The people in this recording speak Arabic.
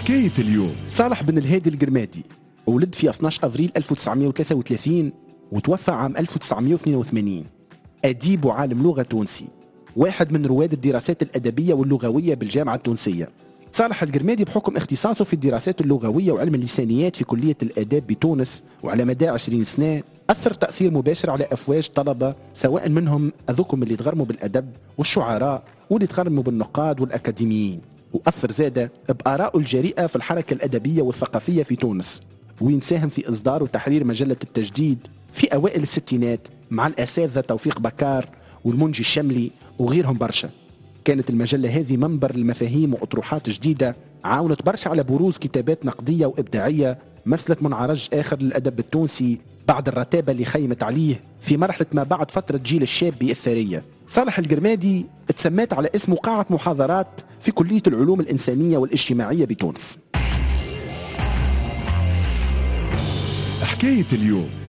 حكاية اليوم. صالح بن الهادي القرمادي ولد في 12 أفريل 1933 وتوفى عام 1982. أديب وعالم لغة تونسي، واحد من رواد الدراسات الأدبية واللغوية بالجامعة التونسية. صالح القرمادي بحكم اختصاصه في الدراسات اللغوية وعلم اللسانيات في كلية الآداب بتونس، وعلى مدى 20 سنة أثر تأثير مباشر على أفواج طلبة، سواء منهم أذوكم اللي تغرموا بالأدب والشعراء واللي تغرموا بالنقاد والأكاديميين، وأثر زادة بآرائه الجريئة في الحركة الأدبية والثقافية في تونس، وين ساهم في إصدار وتحرير مجلة التجديد في أوائل الستينات مع الأساتذة توفيق بكار والمنجي الشملي وغيرهم برشا. كانت المجلة هذه منبر للمفاهيم وأطروحات جديدة، عاونت برشا على بروز كتابات نقدية وإبداعية مثلت منعرج آخر للأدب التونسي بعد الرتابة اللي خيمت عليه في مرحلة ما بعد فترة جيل الشابي الثرية. صالح القرمادي اتسمت على اسم قاعة محاضرات في كلية العلوم الإنسانية والاجتماعية بتونس. حكاية اليوم.